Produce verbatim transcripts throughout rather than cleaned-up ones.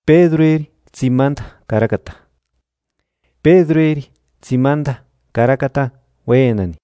Pedroeri tzimanta karakata. Pedroeri tzimanta karakata wenani.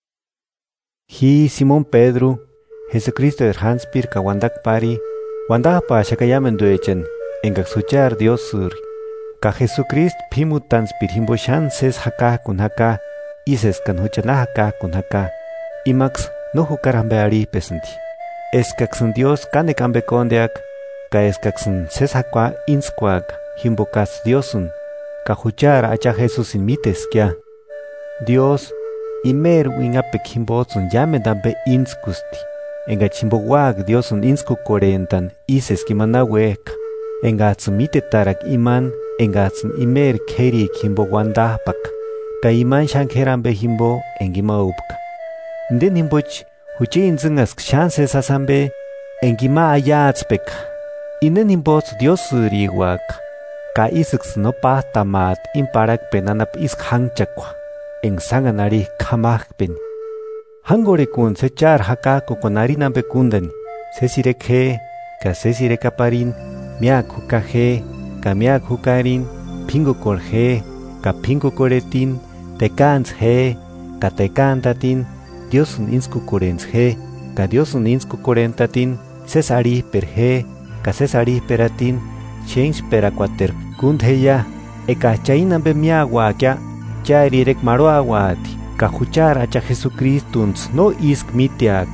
Hi Simón Pedro, Jesucristo der Hanspir ka wandak pari, wandak pa shakayamen duechen, engak suchar Dios sur. Ka Jesucrist pimutanspir himboshan ses haka kun haka, ises kan huchana haka kun haka, imax no hukarambe ari pesanti. Eskaksun Dios kane kambe kondeak, ka eskaksun ses hakwa inskwag, himbokas Diosun, ka huchar acha Jesus inmites kya. Dios, imer wingapek himbotsun llame dambe inskusti. Enga chimbowag Diosun insku korentan ises kimanawek. Enga tsumite tarak iman, enga tsun imer keri kimbowandahpak. Ka iman shankerambe himbo engima upka. Nden himboch huche inzungask shanse sasambe engima ayatspek. Inen himbots Diosuriwak. Ka isks no pahtamat imparak penanap isk hangchakwa. En sanganari kamakpen. Hangore kun sechar haka kokonarina bekundan. Sesirek he, ka sesirek aparin, miak huka he, ka miak hukarin, pingo kor he, ka pingo koretin, tekans he, ka tekantatin, Diosun insku korens he, ka Diosun insku korentatin, sesari per he, ka sesari peratin, change perakwater kundheya, eka chainan be miagwa kya. Charirek maroawati, kajuchar acha Jesucristuns no isk mitiak.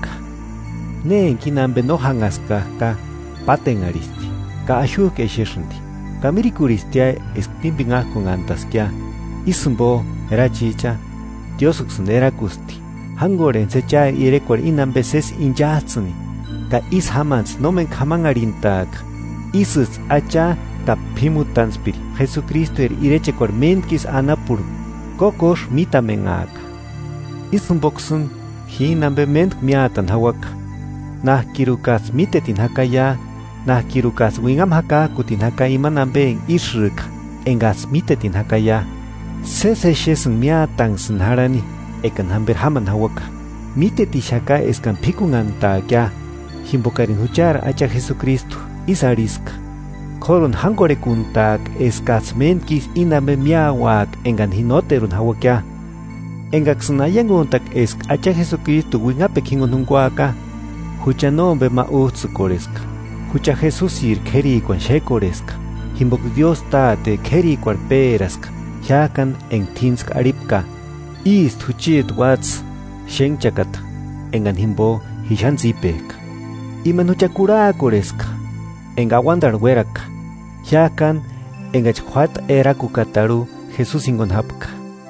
Ne enkinambe no hangaska ka paten aristi, ka ashuk esheshunti, ka mirikuristia esktimbinga con antaskia, isumbo era chicha, Diosuksun era kusti, hangoren secha irekwar inambe ses injatsuni, ka is hamans nomen kamangarintak, isus acha ka pimutanspiri, Jesucristo er irechekwar menkis anapur. Kokos mitamengak. Isun boksun hinambe ment miatan hawak. Nah kirukas mitetin hakaya. Nah kirukas wingam haka kutin haka imanambe isruk. Engas mitetin hakaya. Sese shesun miatan senharani. Ekan hamber haman hawak. Miteti shaka eskan pikungan takya. Himbokarin huchar acha Jesucristo. Isarisk. Koron hangore kuntak eskas menkis inambe miawak engan hinoterun hawakya. Engak sunayanguntak esk acha Jesucristo wingape kingon hungwaka. Hucha nombe ma utsukoreska. Hucha Jesusir keri kwan shekoreska. Himbok Dios tate keri kwar peraska. Hiakan en tinsk aripka. Ist huchit wats shenchakat. Engan himbo hishan zipek. Iman hucha kurakoreska. Enga wandar werak. Yakan engach huat era kukataru Jesus ingon hapka.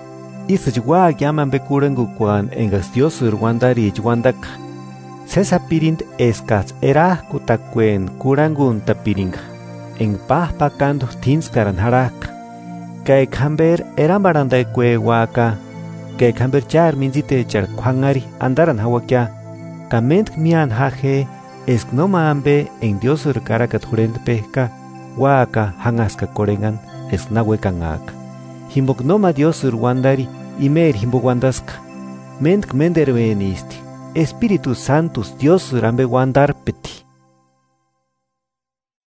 Isajwa yaman bekurengu kwan engas Diosur wandari wandak. Sesa pirint eskas era kutakwen kurangun tapiringa. En pah pakando tinskaran harak. Kay kamber eran baranda kwe waka. Kay kamber char minzite char kwangari andaran hawakya. Kament mian haje esk no maambe en Diosur karakat hurent pehka. Waka hangaska korengan es nawekangak. Himbok noma Diosur wandari imer himbok wandaska. Ment menderwenisti. Espíritu Santos Diosur ambe wandar peti.